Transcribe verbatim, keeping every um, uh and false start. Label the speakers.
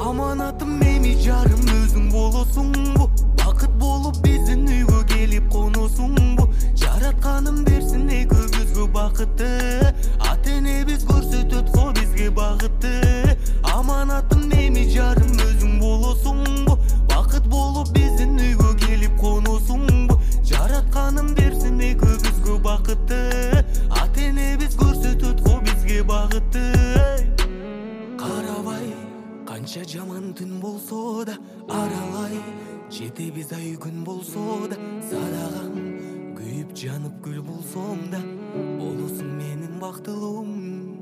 Speaker 1: Аманатым эми жарым өзүң болосуңбу, бакыт болуп биздин үйгө келип коносуңбу, жаратканым берсин экөөбүзгө бакытты, ата энебиз көрсөтөт го бизге багытты. Аманатым эми жарым өзүң болосуңбу, бакыт болуп биздин үйгө келип коносуңбу, жаратканым берсин экөөбүзгө бакытты, ата энебиз көрсөтөт го бизге багытты. Карабай канча жаман түн болсо да, аралай жетебиз ай күн болсо да, садагам күйүп жанып күл болсом да, болосуң менин бактылуум.